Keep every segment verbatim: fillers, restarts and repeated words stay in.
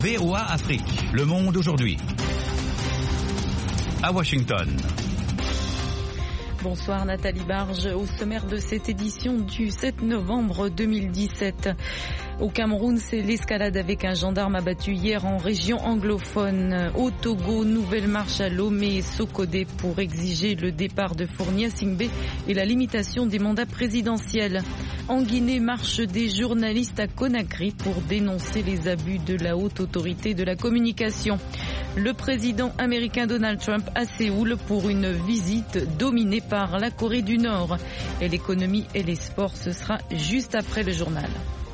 V O A Afrique, le monde aujourd'hui. À Washington. Bonsoir Nathalie Barge, au sommaire de cette édition du sept novembre deux mille dix-sept. Au Cameroun, c'est l'escalade avec un gendarme abattu hier en région anglophone. Au Togo, nouvelle marche à Lomé et Sokodé pour exiger le départ de Fournia Singbe et la limitation des mandats présidentiels. En Guinée, marche des journalistes à Conakry pour dénoncer les abus de la haute autorité de la communication. Le président américain Donald Trump à Séoul pour une visite dominée par la Corée du Nord. Et l'économie et les sports, ce sera juste après le journal.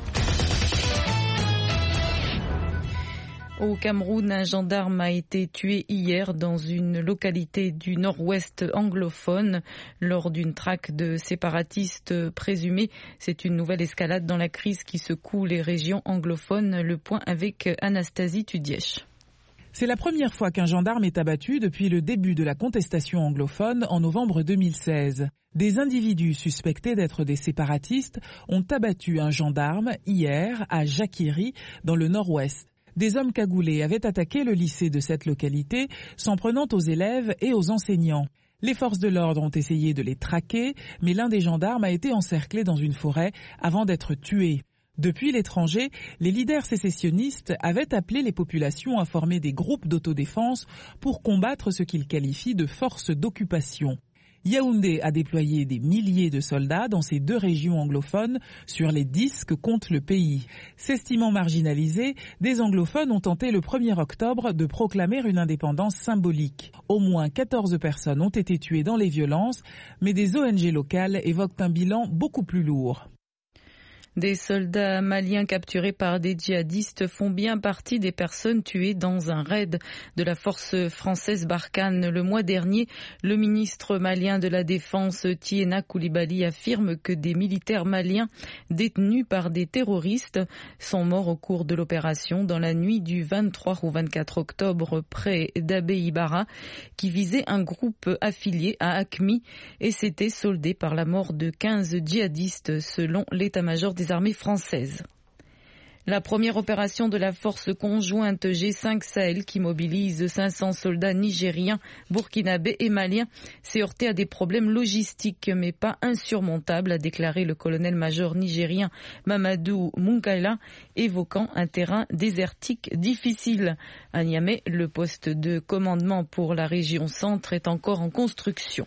Au Cameroun, un gendarme a été tué hier dans une localité du nord-ouest anglophone lors d'une traque de séparatistes présumés. C'est une nouvelle escalade dans la crise qui secoue les régions anglophones. Le point avec Anastasie Tudièche. C'est la première fois qu'un gendarme est abattu depuis le début de la contestation anglophone en novembre deux mille seize. Des individus suspectés d'être des séparatistes ont abattu un gendarme hier à Jakiri dans le nord-ouest. Des hommes cagoulés avaient attaqué le lycée de cette localité, s'en prenant aux élèves et aux enseignants. Les forces de l'ordre ont essayé de les traquer, mais l'un des gendarmes a été encerclé dans une forêt avant d'être tué. Depuis l'étranger, les leaders sécessionnistes avaient appelé les populations à former des groupes d'autodéfense pour combattre ce qu'ils qualifient de forces d'occupation. Yaoundé a déployé des milliers de soldats dans ces deux régions anglophones sur les dix que compte le pays. S'estimant marginalisés, des anglophones ont tenté le premier octobre de proclamer une indépendance symbolique. Au moins quatorze personnes ont été tuées dans les violences, mais des O N G locales évoquent un bilan beaucoup plus lourd. Des soldats maliens capturés par des djihadistes font bien partie des personnes tuées dans un raid de la force française Barkhane. Le mois dernier, le ministre malien de la Défense, Tiena Koulibaly, affirme que des militaires maliens détenus par des terroristes sont morts au cours de l'opération dans la nuit du vingt-trois au vingt-quatre octobre près d'Abé-Ibara, qui visait un groupe affilié à AQMI et s'était soldé par la mort de quinze djihadistes selon l'état-major des armées françaises. La première opération de la force conjointe G cinq Sahel qui mobilise cinq cents soldats nigériens, burkinabés et maliens s'est heurtée à des problèmes logistiques mais pas insurmontables, a déclaré le colonel-major nigérien Mamadou Munkaila, évoquant un terrain désertique difficile. À Niamey, le poste de commandement pour la région centre est encore en construction.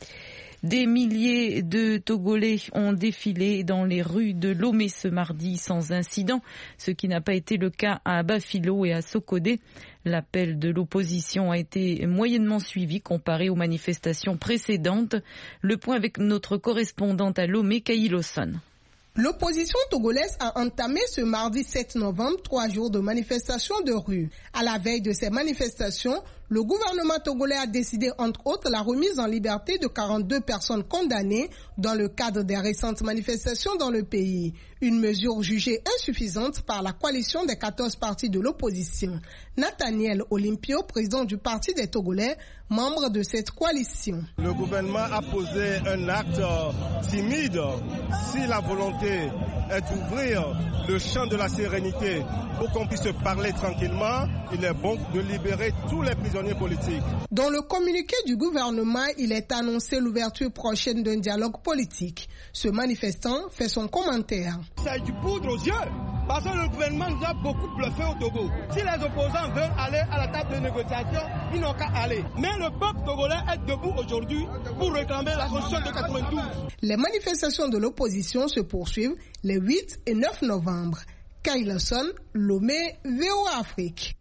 Des milliers de Togolais ont défilé dans les rues de Lomé ce mardi sans incident, ce qui n'a pas été le cas à Bafilo et à Sokodé. L'appel de l'opposition a été moyennement suivi comparé aux manifestations précédentes. Le point avec notre correspondante à Lomé, Kaïloson. L'opposition togolaise a entamé ce mardi sept novembre trois jours de manifestations de rue. À la veille de ces manifestations, le gouvernement togolais a décidé entre autres la remise en liberté de quarante-deux personnes condamnées dans le cadre des récentes manifestations dans le pays. Une mesure jugée insuffisante par la coalition des quatorze partis de l'opposition. Nathaniel Olympio, président du Parti des Togolais, membre de cette coalition. Le gouvernement a posé un acte timide. Si la volonté est d'ouvrir le champ de la sérénité pour qu'on puisse parler tranquillement, il est bon de libérer tous les prisonniers politiques. Dans le communiqué du gouvernement, il est annoncé l'ouverture prochaine d'un dialogue politique. Ce manifestant fait son commentaire. C'est du poudre aux yeux. Parce que le gouvernement nous a beaucoup bluffé au Togo. Si les opposants veulent aller à la table de négociation, ils n'ont qu'à aller. Mais le peuple togolais est debout aujourd'hui pour réclamer la constitution de quatre-vingt-douze. Les manifestations de l'opposition se poursuivent les huit et neuf novembre. Kaïlason, Lomé, V O A Afrique.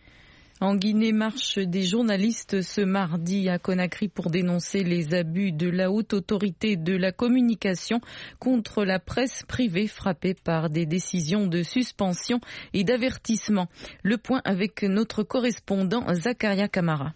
En Guinée, marche des journalistes ce mardi à Conakry pour dénoncer les abus de la haute autorité de la communication contre la presse privée frappée par des décisions de suspension et d'avertissement. Le point avec notre correspondant Zakaria Kamara.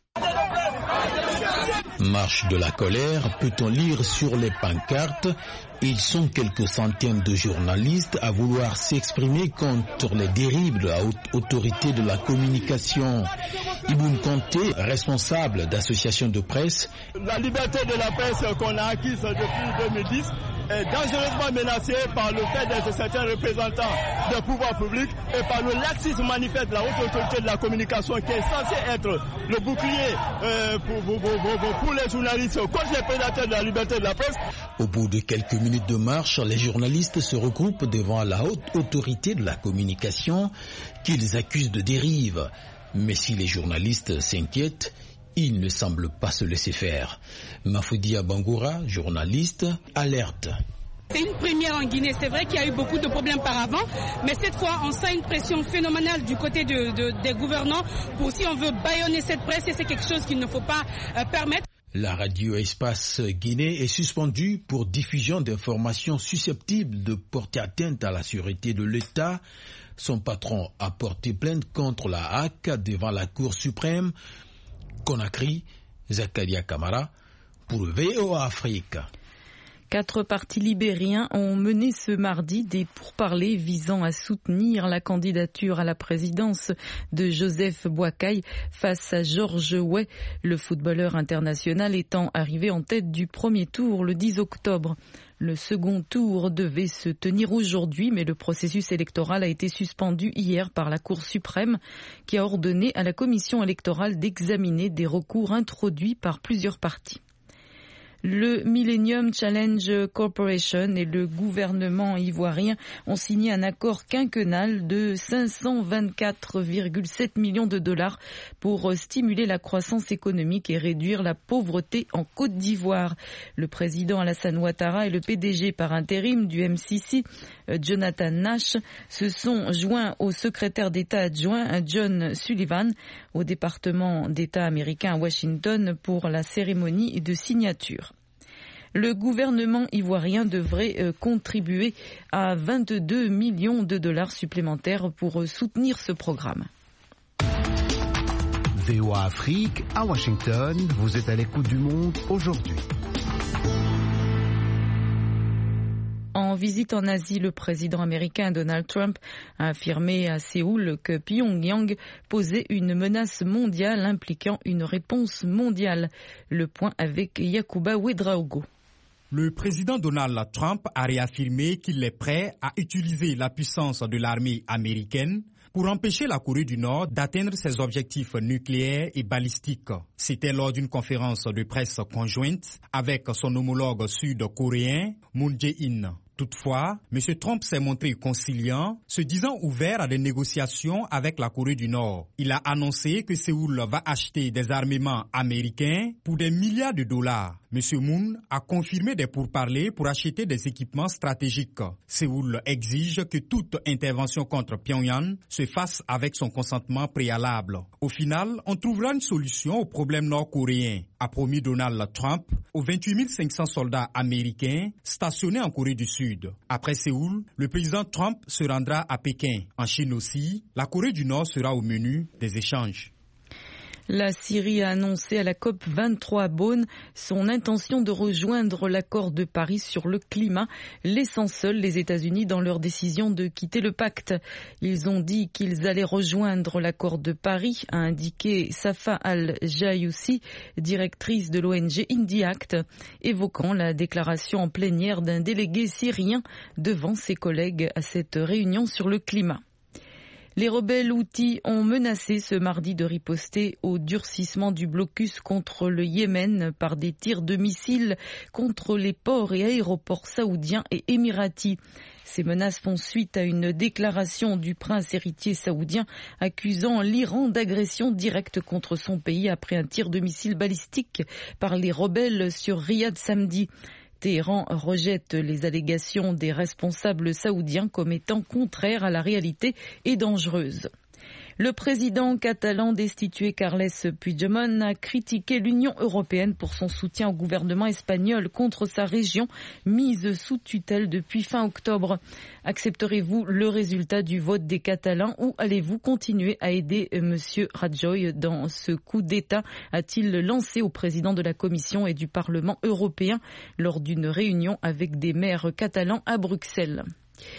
Marche de la colère, peut-on lire sur les pancartes. Ils sont quelques centaines de journalistes à vouloir s'exprimer contre les dérives de la haute autorité de la communication. Iboun Konté, responsable d'associations de presse. La liberté de la presse qu'on a acquise depuis deux mille dix est dangereusement menacée par le fait d'être certains représentants des pouvoirs publics et par le laxisme manifeste de la haute autorité de la communication qui est censé être le bouclier euh, pour, pour, pour, pour les journalistes contre les prédateurs de la liberté de la presse. Au bout de quelques minutes de marche, les journalistes se regroupent devant la haute autorité de la communication qu'ils accusent de dérive. Mais si les journalistes s'inquiètent, ils ne semblent pas se laisser faire. Mafoudia Bangoura, journaliste, alerte. C'est une première en Guinée. C'est vrai qu'il y a eu beaucoup de problèmes par avant, mais cette fois, on sent une pression phénoménale du côté de, de, des gouvernants pour si on veut bâillonner cette presse, et c'est quelque chose qu'il ne faut pas euh, permettre. La radio Espace Guinée est suspendue pour diffusion d'informations susceptibles de porter atteinte à la sûreté de l'État. Son patron a porté plainte contre la H A C devant la Cour suprême. Conakry, Zakaria Kamara, pour V O A Afrique. Quatre partis libériens ont mené ce mardi des pourparlers visant à soutenir la candidature à la présidence de Joseph Boakai face à George Weah, le footballeur international étant arrivé en tête du premier tour le dix octobre. Le second tour devait se tenir aujourd'hui, mais le processus électoral a été suspendu hier par la Cour suprême qui a ordonné à la commission électorale d'examiner des recours introduits par plusieurs partis. Le Millennium Challenge Corporation et le gouvernement ivoirien ont signé un accord quinquennal de cinq cent vingt-quatre virgule sept millions de dollars pour stimuler la croissance économique et réduire la pauvreté en Côte d'Ivoire. Le président Alassane Ouattara et le P D G par intérim du M C C, Jonathan Nash, se sont joints au secrétaire d'État adjoint John Sullivan au département d'État américain à Washington pour la cérémonie de signature. Le gouvernement ivoirien devrait euh, contribuer à vingt-deux millions de dollars supplémentaires pour euh, soutenir ce programme. V O A Afrique, à Washington, vous êtes à l'écoute du monde aujourd'hui. En visite en Asie, le président américain Donald Trump a affirmé à Séoul que Pyongyang posait une menace mondiale impliquant une réponse mondiale. Le point avec Yacouba Ouedraogo. Le président Donald Trump a réaffirmé qu'il est prêt à utiliser la puissance de l'armée américaine pour empêcher la Corée du Nord d'atteindre ses objectifs nucléaires et balistiques. C'était lors d'une conférence de presse conjointe avec son homologue sud-coréen Moon Jae-in. Toutefois, M. Trump s'est montré conciliant, se disant ouvert à des négociations avec la Corée du Nord. Il a annoncé que Séoul va acheter des armements américains pour des milliards de dollars. M. Moon a confirmé des pourparlers pour acheter des équipements stratégiques. Séoul exige que toute intervention contre Pyongyang se fasse avec son consentement préalable. Au final, on trouvera une solution au problème nord-coréen, a promis Donald Trump aux vingt-huit mille cinq cents soldats américains stationnés en Corée du Sud. Après Séoul, le président Trump se rendra à Pékin. En Chine aussi, la Corée du Nord sera au menu des échanges. La Syrie a annoncé à la COP vingt-trois à Bonn son intention de rejoindre l'accord de Paris sur le climat, laissant seuls les États-Unis dans leur décision de quitter le pacte. Ils ont dit qu'ils allaient rejoindre l'accord de Paris, a indiqué Safa Al-Jayoussi, directrice de l'O N G IndyAct, évoquant la déclaration en plénière d'un délégué syrien devant ses collègues à cette réunion sur le climat. Les rebelles houthis ont menacé ce mardi de riposter au durcissement du blocus contre le Yémen par des tirs de missiles contre les ports et aéroports saoudiens et émiratis. Ces menaces font suite à une déclaration du prince héritier saoudien accusant l'Iran d'agression directe contre son pays après un tir de missile balistique par les rebelles sur Riyad samedi. Téhéran rejette les allégations des responsables saoudiens comme étant contraires à la réalité et dangereuses. Le président catalan destitué Carles Puigdemont a critiqué l'Union européenne pour son soutien au gouvernement espagnol contre sa région mise sous tutelle depuis fin octobre. Accepterez-vous le résultat du vote des Catalans ou allez-vous continuer à aider M. Rajoy dans ce coup d'État, a-t-il lancé au président de la Commission et du Parlement européen lors d'une réunion avec des maires catalans à Bruxelles.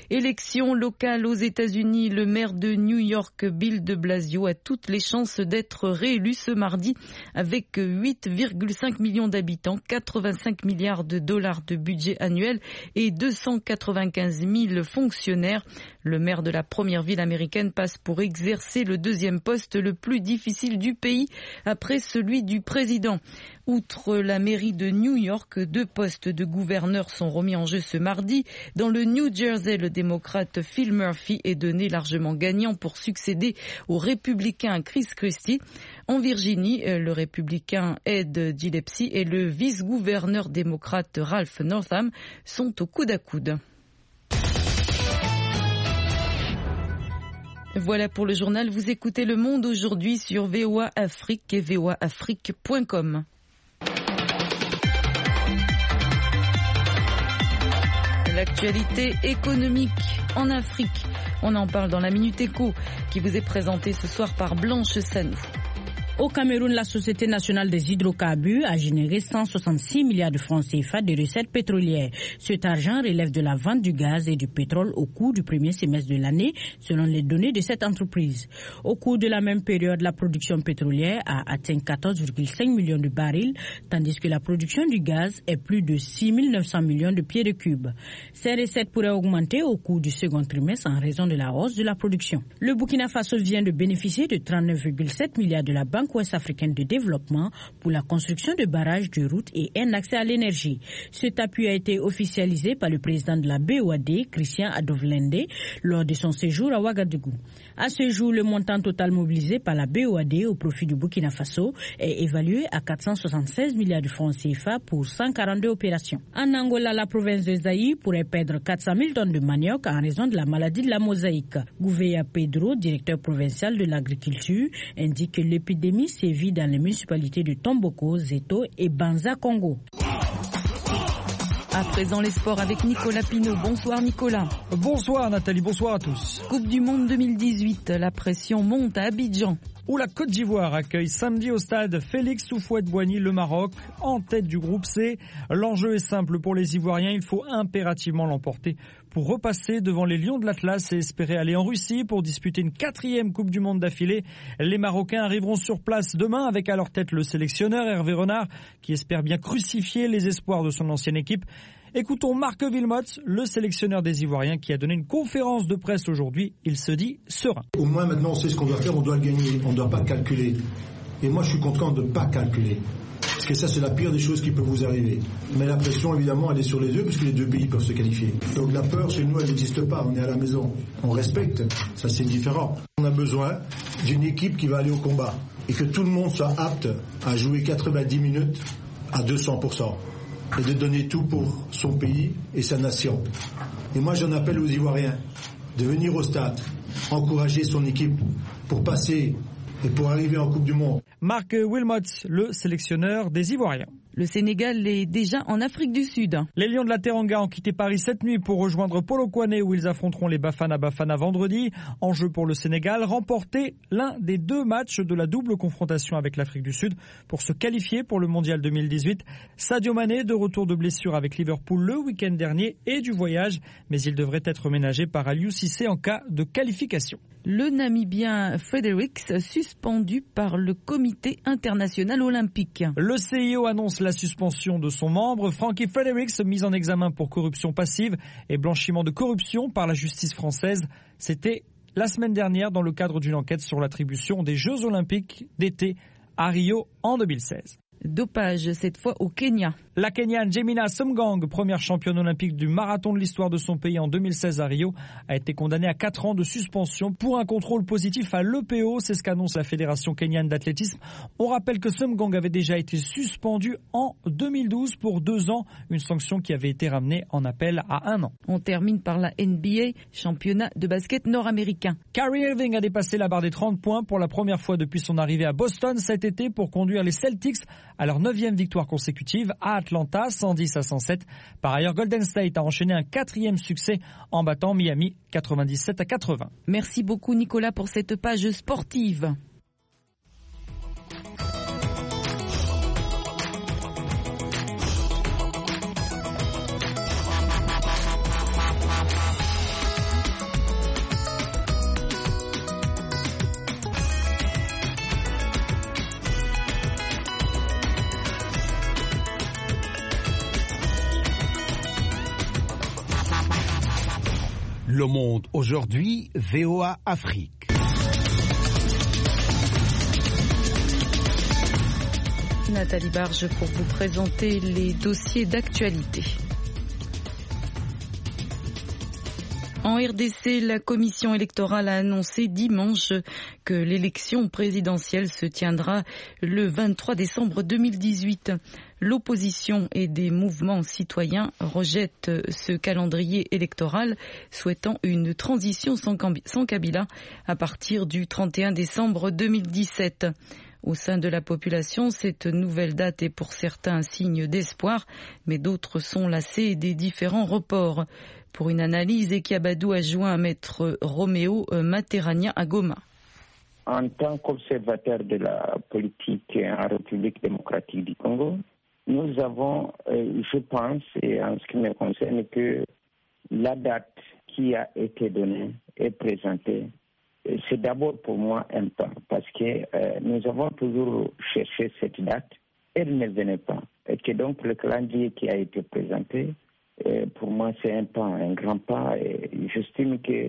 Élection locale aux États-Unis, le maire de New York, Bill de Blasio, a toutes les chances d'être réélu ce mardi avec huit virgule cinq millions d'habitants, quatre-vingt-cinq milliards de dollars de budget annuel et deux cent quatre-vingt-quinze mille fonctionnaires. Le maire de la première ville américaine passe pour exercer le deuxième poste le plus difficile du pays après celui du président. Outre la mairie de New York, deux postes de gouverneur sont remis en jeu ce mardi. Dans le New Jersey, le démocrate Phil Murphy est donné largement gagnant pour succéder au républicain Chris Christie. En Virginie, le républicain Ed Gillespie et le vice-gouverneur démocrate Ralph Northam sont au coude à coude. Voilà pour le journal. Vous écoutez Le Monde aujourd'hui sur V O A Afrique et V O A Afrique point com. L'actualité économique en Afrique. On en parle dans la Minute Éco qui vous est présentée ce soir par Blanche Sanou. Au Cameroun, la Société nationale des hydrocarbures a généré cent soixante-six milliards de francs C F A de recettes pétrolières. Cet argent relève de la vente du gaz et du pétrole au cours du premier semestre de l'année, selon les données de cette entreprise. Au cours de la même période, la production pétrolière a atteint quatorze virgule cinq millions de barils, tandis que la production du gaz est plus de six mille neuf cents millions de pieds de cube. Ces recettes pourraient augmenter au cours du second trimestre en raison de la hausse de la production. Le Burkina Faso vient de bénéficier de trente-neuf virgule sept milliards de la Banque ouest-africaine de développement pour la construction de barrages, de routes et un accès à l'énergie. Cet appui a été officialisé par le président de la B O A D, Christian Adovlende, lors de son séjour à Ouagadougou. À ce jour, le montant total mobilisé par la B O A D au profit du Burkina Faso est évalué à quatre cent soixante-seize milliards de francs C F A pour cent quarante-deux opérations. En Angola, la province de Zaïre pourrait perdre quatre cent mille tonnes de manioc en raison de la maladie de la mosaïque. Gouveia Pedro, directeur provincial de l'agriculture, indique que l'épidémie sévit dans les municipalités de Tomboko, Zeto et Banza Congo. À présent, les sports avec Nicolas Pinault. Bonsoir Nicolas. Bonsoir Nathalie, bonsoir à tous. Coupe du Monde deux mille dix-huit, la pression monte à Abidjan. Où la Côte d'Ivoire accueille samedi au stade Félix Houphouët-Boigny le Maroc, en tête du groupe C. L'enjeu est simple pour les Ivoiriens, il faut impérativement l'emporter pour repasser devant les Lions de l'Atlas et espérer aller en Russie pour disputer une quatrième Coupe du Monde d'affilée. Les Marocains arriveront sur place demain avec à leur tête le sélectionneur Hervé Renard qui espère bien crucifier les espoirs de son ancienne équipe. Écoutons Marc Wilmots, le sélectionneur des Ivoiriens qui a donné une conférence de presse aujourd'hui. Il se dit serein. Au moins maintenant on sait ce qu'on doit faire, on doit le gagner, on ne doit pas calculer. Et moi je suis content de ne pas calculer. Parce que ça c'est la pire des choses qui peut vous arriver. Mais la pression évidemment elle est sur les deux parce que les deux pays peuvent se qualifier. Donc la peur chez nous elle n'existe pas, on est à la maison. On respecte, ça c'est différent. On a besoin d'une équipe qui va aller au combat. Et que tout le monde soit apte à jouer quatre-vingt-dix minutes à deux cents pour cent. Et de donner tout pour son pays et sa nation. Et moi j'en appelle aux Ivoiriens de venir au stade, encourager son équipe pour passer et pour arriver en Coupe du Monde. Marc Wilmots, le sélectionneur des Ivoiriens. Le Sénégal est déjà en Afrique du Sud. Les Lions de la Teranga ont quitté Paris cette nuit pour rejoindre Polokwane où ils affronteront les Bafana Bafana vendredi. Enjeu pour le Sénégal, remporter l'un des deux matchs de la double confrontation avec l'Afrique du Sud pour se qualifier pour le Mondial deux mille dix-huit. Sadio Mané, de retour de blessure avec Liverpool le week-end dernier, et du voyage, mais il devrait être ménagé par Aliou Cissé en cas de qualification. Le Namibien Fredericks suspendu par le Comité international olympique. Le C I O annonce la suspension de son membre, Frankie Fredericks, mis en examen pour corruption passive et blanchiment de corruption par la justice française. C'était la semaine dernière dans le cadre d'une enquête sur l'attribution des Jeux olympiques d'été à Rio en deux mille seize. Dopage, cette fois au Kenya. La Kenyane Jemina Sumgang, première championne olympique du marathon de l'histoire de son pays en deux mille seize à Rio, a été condamnée à quatre ans de suspension pour un contrôle positif à l'E P O. C'est ce qu'annonce la Fédération kenyane d'athlétisme. On rappelle que Sumgang avait déjà été suspendue en deux mille douze pour deux ans, une sanction qui avait été ramenée en appel à un an. On termine par la N B A, championnat de basket nord-américain. Kyrie Irving a dépassé la barre des trente points pour la première fois depuis son arrivée à Boston cet été pour conduire les Celtics à leur neuvième victoire consécutive à Atlanta, cent dix à cent sept. Par ailleurs, Golden State a enchaîné un quatrième succès en battant Miami quatre-vingt-dix-sept à quatre-vingts. Merci beaucoup Nicolas pour cette page sportive. Le Monde aujourd'hui, V O A Afrique. Nathalie Barge pour vous présenter les dossiers d'actualité. En R D C, la commission électorale a annoncé dimanche que l'élection présidentielle se tiendra le vingt-trois décembre deux mille dix-huit. L'opposition et des mouvements citoyens rejettent ce calendrier électoral, souhaitant une transition sans Kabila à partir du trente et un décembre deux mille dix-sept. Au sein de la population, cette nouvelle date est pour certains un signe d'espoir, mais d'autres sont lassés des différents reports. Pour une analyse, Ekiabadou a joint à maître Roméo Materania à Goma. En tant qu'observateur de la politique en République démocratique du Congo, nous avons, je pense, et en ce qui me concerne, que la date qui a été donnée et présentée, c'est d'abord pour moi un pas, parce que euh, nous avons toujours cherché cette date, elle ne venait pas. Et que donc le calendrier qui a été présenté, euh, pour moi c'est un pas, un grand pas. Et j'estime que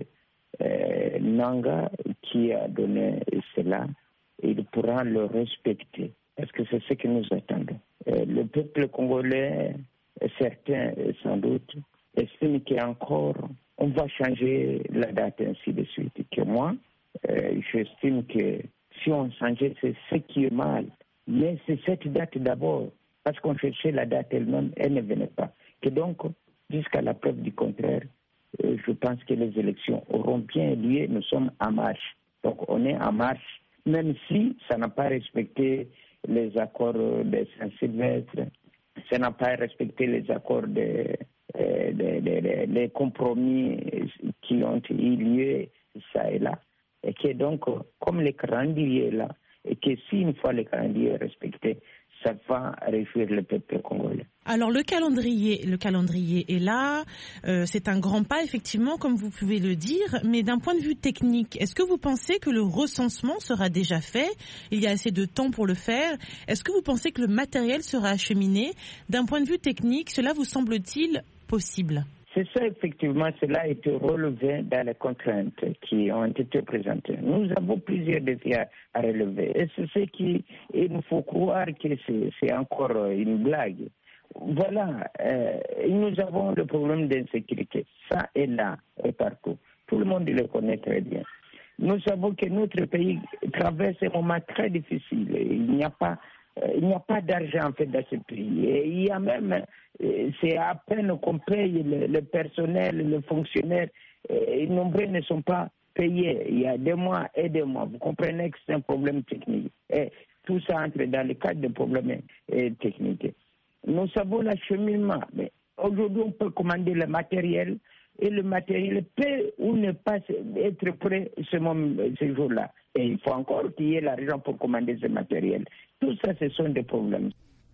euh, Nanga qui a donné cela, il pourra le respecter, parce que c'est ce que nous attendons. Euh, le peuple congolais, certains sans doute, estiment qu'encore on va changer la date ainsi de suite. Que moi, euh, j'estime que si on changeait, c'est ce qui est mal. Mais c'est cette date d'abord, parce qu'on cherchait la date elle-même, elle ne venait pas. Que donc, jusqu'à la preuve du contraire, euh, je pense que les élections auront bien lieu. Nous sommes en marche. Donc on est en marche, même si ça n'a pas respecté les accords de Saint-Sylvestre, ça n'a pas respecté les accords de... Euh, des, des, des compromis qui ont eu lieu, ça et là. Et que donc, comme le calendrier est là, et que si une fois le calendrier est respecté, ça va réjouir le peuple congolais. Alors le calendrier, le calendrier est là, euh, c'est un grand pas effectivement, comme vous pouvez le dire, mais d'un point de vue technique, est-ce que vous pensez que le recensement sera déjà fait? Il y a assez de temps pour le faire. Est-ce que vous pensez que le matériel sera acheminé? D'un point de vue technique, cela vous semble-t-il possible? C'est ça, effectivement, cela a été relevé dans les contraintes qui ont été présentées. Nous avons plusieurs défis à, à relever. Et c'est ce qui, il nous faut croire que c'est, c'est encore une blague. Voilà, euh, nous avons le problème d'insécurité. Ça est là et partout. Tout le monde le connaît très bien. Nous savons que notre pays traverse un moment très difficile. Il n'y a pas Il n'y a pas d'argent en fait dans ce pays. Et il y a même, c'est à peine qu'on paye le, le personnel, les fonctionnaires, et nombreux ne sont pas payés. Il y a des mois et des mois. Vous comprenez que c'est un problème technique. Et tout ça entre dans le cadre de problèmes techniques. Nous savons l'acheminement, mais aujourd'hui on peut commander le matériel et le matériel peut ou ne pas être prêt ce, moment, ce jour-là. Et il faut encore qu'il y ait l'argent pour commander ce matériel. Tout ça, ce sont des problèmes.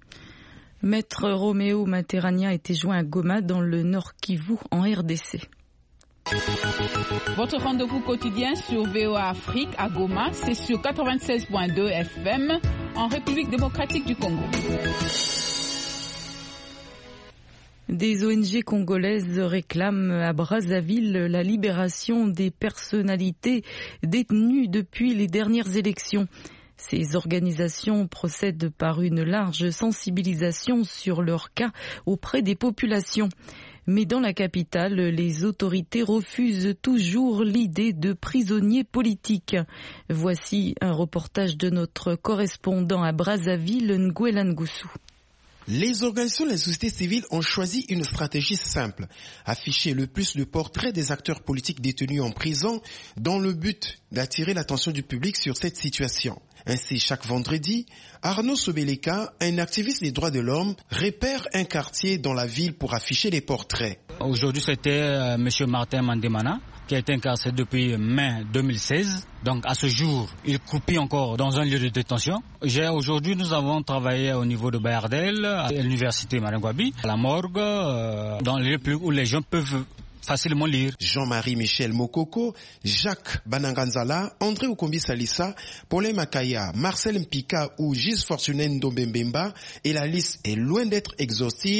Maître Roméo Materania était joint à Goma dans le Nord Kivu en R D C. Votre rendez-vous quotidien sur V O A Afrique à Goma, c'est sur quatre-vingt-seize point deux F M en République démocratique du Congo. Des O N G congolaises réclament à Brazzaville la libération des personnalités détenues depuis les dernières élections. Ces organisations procèdent par une large sensibilisation sur leur cas auprès des populations. Mais dans la capitale, les autorités refusent toujours l'idée de prisonniers politiques. Voici un reportage de notre correspondant à Brazzaville, Nguela Ngusu. Les organisations de la société civile ont choisi une stratégie simple, afficher le plus de portraits des acteurs politiques détenus en prison dans le but d'attirer l'attention du public sur cette situation. Ainsi, chaque vendredi, Arnaud Sobeleka, un activiste des droits de l'homme, repère un quartier dans la ville pour afficher les portraits. Aujourd'hui, c'était euh, M. Martin Mandemana, qui a été incarcéré depuis mai deux mille seize. Donc à ce jour, il croupit encore dans un lieu de détention. J'ai, aujourd'hui, nous avons travaillé au niveau de Bayardel, à l'université Marangwabi, à la morgue, euh, dans les lieux où les gens peuvent facilement lire. Jean-Marie Michel Mokoko, Jacques Bananganzala, André Okombi Salissa, Paulin Makaya, Marcel Mpika ou Gis Fortuné Ndombembemba, et la liste est loin d'être exhaustive,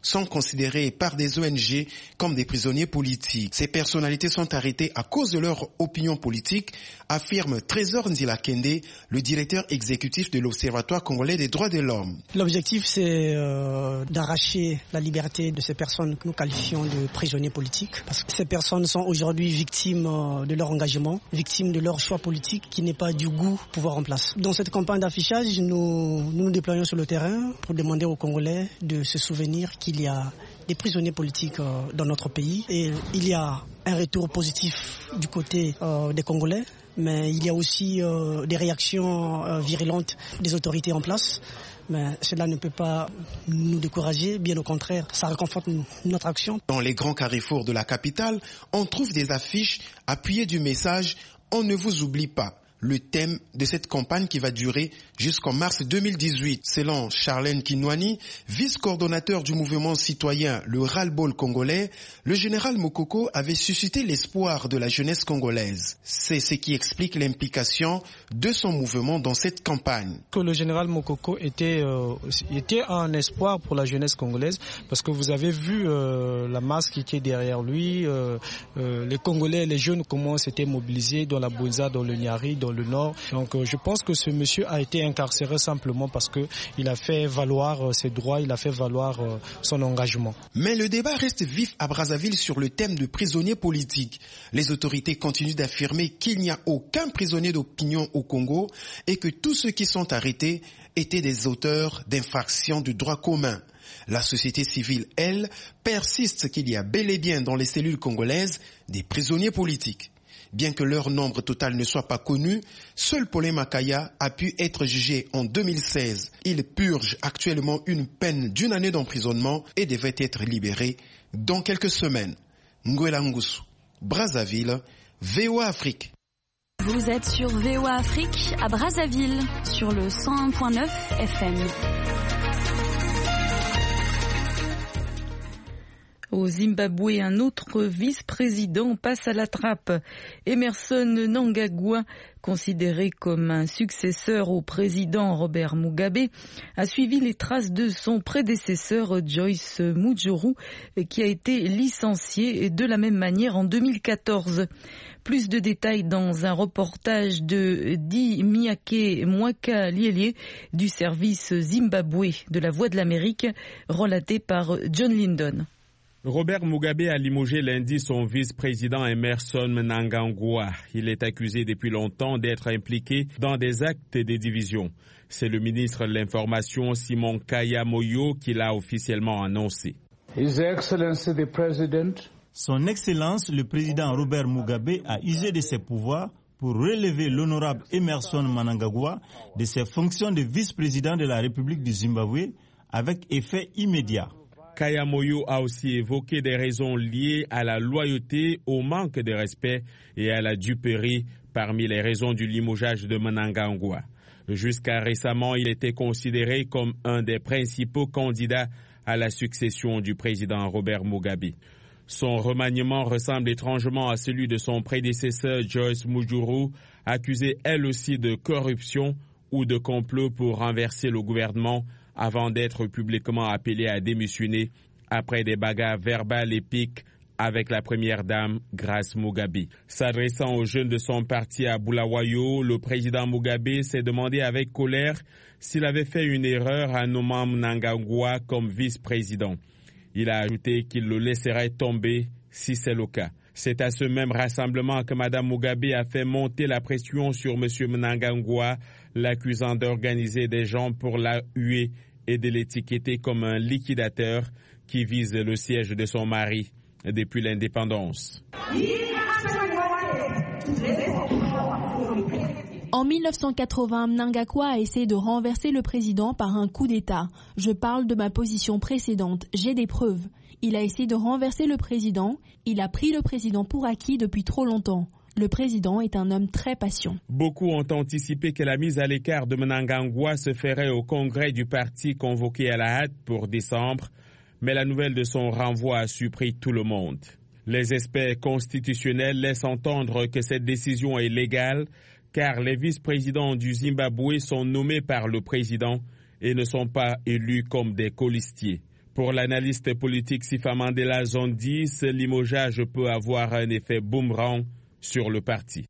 sont considérés par des O N G comme des prisonniers politiques. Ces personnalités sont arrêtées à cause de leur opinion politique, affirme Trésor Nzilakende, le directeur exécutif de l'Observatoire congolais des droits de l'homme. L'objectif, c'est euh, d'arracher la liberté de ces personnes que nous qualifions de prisonniers politiques, parce que ces personnes sont aujourd'hui victimes euh, de leur engagement, victimes de leur choix politique qui n'est pas du goût pouvoir en place. Dans cette campagne d'affichage, nous, nous nous déployons sur le terrain pour demander aux Congolais de se souvenir qu'il y a des prisonniers politiques euh, dans notre pays et il y a un retour positif du côté euh, des Congolais, mais il y a aussi euh, des réactions euh, virulentes des autorités en place. Mais cela ne peut pas nous décourager, bien au contraire, ça réconforte notre action. Dans les grands carrefours de la capitale, on trouve des affiches appuyées du message « On ne vous oublie pas ». Le thème de cette campagne qui va durer jusqu'en mars deux mille dix-huit. Selon Charlène Kinwani, vice-coordonnateur du mouvement citoyen Le Ras-le-Bol congolais, le général Mokoko avait suscité l'espoir de la jeunesse congolaise. C'est ce qui explique l'implication de son mouvement dans cette campagne. Que le général Mokoko était, euh, était un espoir pour la jeunesse congolaise parce que vous avez vu euh, la masse qui était derrière lui, euh, euh, les Congolais, les jeunes comment s'étaient mobilisés dans la Bonza, dans le Niari, dans le Nord. Donc euh, je pense que ce monsieur a été incarcéré simplement parce que il a fait valoir euh, ses droits, il a fait valoir euh, son engagement. Mais le débat reste vif à Brazzaville sur le thème de prisonniers politiques. Les autorités continuent d'affirmer qu'il n'y a aucun prisonnier d'opinion au Congo et que tous ceux qui sont arrêtés étaient des auteurs d'infractions du droit commun. La société civile, elle, persiste qu'il y a bel et bien dans les cellules congolaises des prisonniers politiques. Bien que leur nombre total ne soit pas connu, seul Paulin Makaya a pu être jugé en deux mille seize. Il purge actuellement une peine d'une année d'emprisonnement et devait être libéré dans quelques semaines. Nguela Ngusu, Brazzaville, V O A Afrique. Vous êtes sur V O A Afrique à Brazzaville, sur le cent un virgule neuf F M. Au Zimbabwe, un autre vice-président passe à la trappe. Emerson Mnangagwa, considéré comme un successeur au président Robert Mugabe, a suivi les traces de son prédécesseur Joyce Mujuru, qui a été licencié de la même manière en deux mille quatorze. Plus de détails dans un reportage de Di Miyake Mwaka Lielie du service Zimbabwe de la Voix de l'Amérique, relaté par John Lyndon. Robert Mugabe a limogé lundi son vice-président Emerson Mnangagwa. Il est accusé depuis longtemps d'être impliqué dans des actes de division. C'est le ministre de l'Information Simon Kaya Moyo qui l'a officiellement annoncé. His Excellency the President. Son Excellence, le président Robert Mugabe, a usé de ses pouvoirs pour relever l'honorable Emerson Mnangagwa de ses fonctions de vice-président de la République du Zimbabwe avec effet immédiat. Kaya Moyo a aussi évoqué des raisons liées à la loyauté, au manque de respect et à la duperie parmi les raisons du limogeage de Mnangagwa. Jusqu'à récemment, il était considéré comme un des principaux candidats à la succession du président Robert Mugabe. Son remaniement ressemble étrangement à celui de son prédécesseur Joyce Mujuru, accusée elle aussi de corruption ou de complot pour renverser le gouvernement avant d'être publiquement appelé à démissionner après des bagarres verbales épiques avec la première dame Grace Mugabe. S'adressant aux jeunes de son parti à Bulawayo, le président Mugabe s'est demandé avec colère s'il avait fait une erreur en nommant Mnangagwa comme vice-président. Il a ajouté qu'il le laisserait tomber si c'est le cas. C'est à ce même rassemblement que Mme Mugabe a fait monter la pression sur M. Mnangagwa, l'accusant d'organiser des gens pour la huer et de l'étiqueter comme un liquidateur qui vise le siège de son mari depuis l'indépendance. En mille neuf cent quatre-vingts, Mnangagwa a essayé de renverser le président par un coup d'État. Je parle de ma position précédente, j'ai des preuves. Il a essayé de renverser le président, il a pris le président pour acquis depuis trop longtemps. Le président est un homme très patient. Beaucoup ont anticipé que la mise à l'écart de Mnangagwa se ferait au congrès du parti convoqué à la hâte pour décembre, mais la nouvelle de son renvoi a surpris tout le monde. Les experts constitutionnels laissent entendre que cette décision est légale, car les vice-présidents du Zimbabwe sont nommés par le président et ne sont pas élus comme des colistiers. Pour l'analyste politique Sifa Mandela Zondi, ce limogeage peut avoir un effet boomerang sur le parti.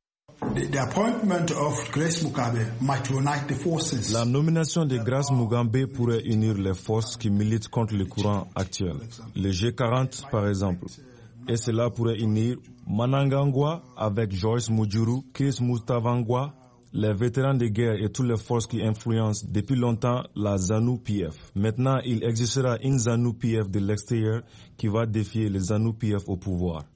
La nomination de Grace Mugabe pourrait unir les forces qui militent contre le courant actuel. Le G quarante, par exemple. Et cela pourrait unir Mnangagwa avec Joyce Mujuru, Chris Mustavangwa, les vétérans de guerre et toutes les forces qui influencent depuis longtemps la ZANU-P F. Maintenant, il existera une ZANU-P F de l'extérieur qui va défier les ZANU-P F au pouvoir.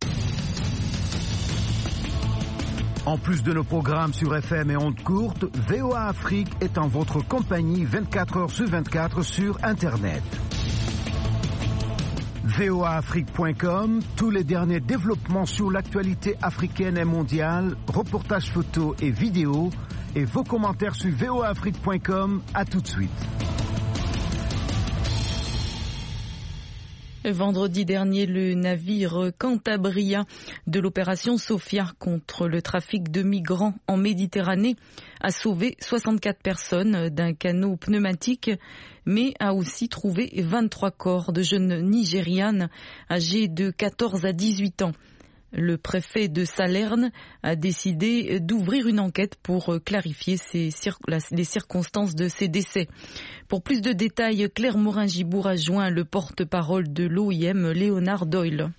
En plus de nos programmes sur F M et ondes courtes, V O A Afrique est en votre compagnie vingt-quatre heures sur vingt-quatre sur Internet. V O A Afrique point com, tous les derniers développements sur l'actualité africaine et mondiale, reportages photos et vidéos, et vos commentaires sur V O A Afrique point com. À tout de suite. Vendredi dernier, le navire Cantabria de l'opération Sophia contre le trafic de migrants en Méditerranée a sauvé soixante-quatre personnes d'un canot pneumatique, mais a aussi trouvé vingt-trois corps de jeunes Nigérianes âgées de quatorze à dix-huit ans. Le préfet de Salerne a décidé d'ouvrir une enquête pour clarifier ces cir- les circonstances de ces décès. Pour plus de détails, Claire Morin-Gibour a joint le porte-parole de l'O I M, Léonard Doyle.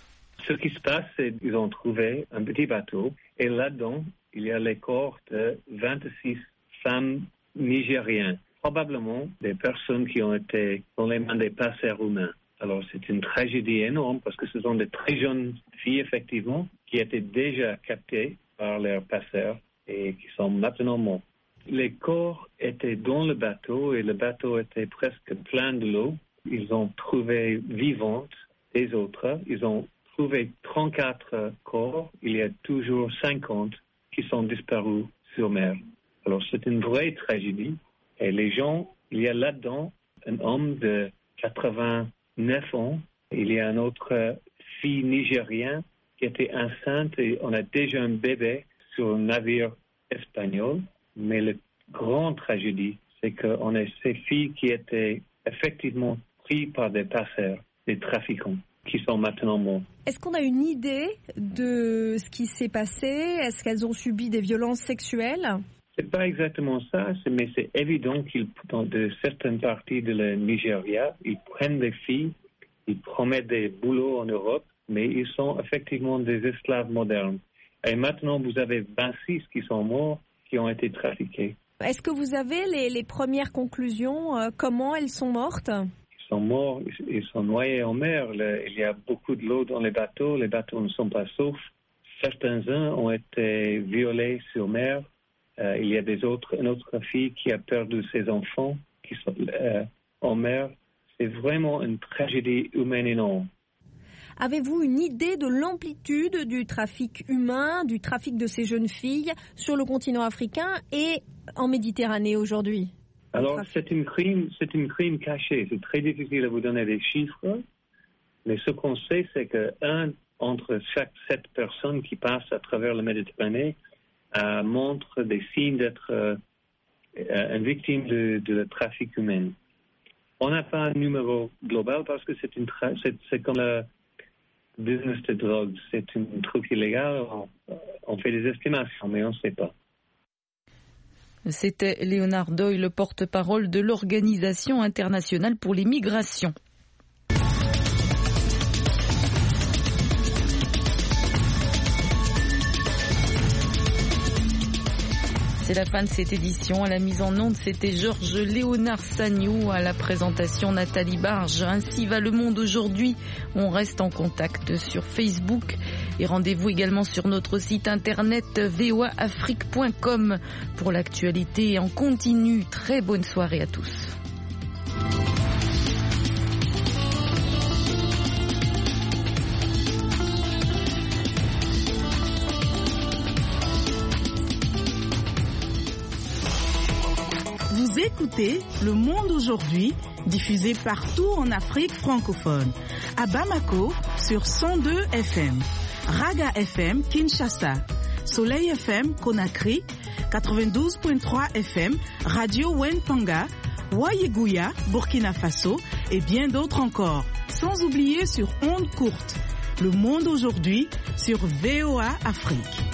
Ce qui se passe, c'est qu'ils ont trouvé un petit bateau et là-dedans, il y a les corps de vingt-six femmes nigériennes, probablement des personnes qui ont été dans les mains des passeurs humains. Alors c'est une tragédie énorme parce que ce sont des très jeunes filles, effectivement, qui étaient déjà captées par leurs passeurs et qui sont maintenant morts. Les corps étaient dans le bateau et le bateau était presque plein de l'eau. Ils ont trouvé vivantes des autres. Ils ont trouvé trente-quatre corps. Il y a toujours cinquante qui sont disparus sur mer. Alors c'est une vraie tragédie. Et les gens, il y a là-dedans un homme de quatre-vingt-neuf ans. Il y a une autre fille nigérienne qui était enceinte et on a déjà un bébé sur un navire espagnol. Mais la grande tragédie, c'est qu'on a ces filles qui étaient effectivement prises par des passeurs, des trafiquants, qui sont maintenant morts. Est-ce qu'on a une idée de ce qui s'est passé? Est-ce qu'elles ont subi des violences sexuelles? C'est pas exactement ça, mais c'est évident qu'ils, dans de certaines parties de la Nigeria, ils prennent des filles, ils promettent des boulots en Europe, mais ils sont effectivement des esclaves modernes. Et maintenant, vous avez vingt-six qui sont morts, qui ont été trafiqués. Est-ce que vous avez les, les premières conclusions? euh, Comment elles sont mortes? Ils sont morts, ils sont noyés en mer. Le, il y a beaucoup de l'eau dans les bateaux. Les bateaux ne sont pas saufs. Certains-uns ont été violés sur mer. Euh, il y a des autres, une autre fille qui a perdu ses enfants qui sont euh, en mer. C'est vraiment une tragédie humaine énorme. Avez-vous une idée de l'amplitude du trafic humain, du trafic de ces jeunes filles sur le continent africain et en Méditerranée aujourd'hui? Alors, c'est une crime, c'est une crime cachée. C'est très difficile de vous donner des chiffres, mais ce qu'on sait, c'est que un entre chaque sept personnes qui passent à travers la Méditerranée euh, montre des signes d'être euh, une victime de, de trafic humain. On n'a pas un numéro global parce que c'est une tra- c'est, c'est comme le business de drogue, c'est un truc illégal, on, on fait des estimations, mais on ne sait pas. C'était Léonard Doyle, le porte-parole de l'Organisation internationale pour les migrations. C'est la fin de cette édition. À la mise en onde, c'était Georges Léonard Sagnou. À la présentation, Nathalie Barge. Ainsi va le monde aujourd'hui. On reste en contact sur Facebook. Et rendez-vous également sur notre site internet v o a afrique point com pour l'actualité en continu. Très bonne soirée à tous. Vous écoutez Le Monde aujourd'hui, diffusé partout en Afrique francophone. À Bamako, sur cent deux F M. Raga F M, Kinshasa. Soleil F M, Conakry. quatre-vingt-douze virgule trois F M. Radio Wenpanga. Wayeguya, Burkina Faso. et bien d'autres encore. Sans oublier sur ondes courtes. Le monde aujourd'hui sur V O A Afrique.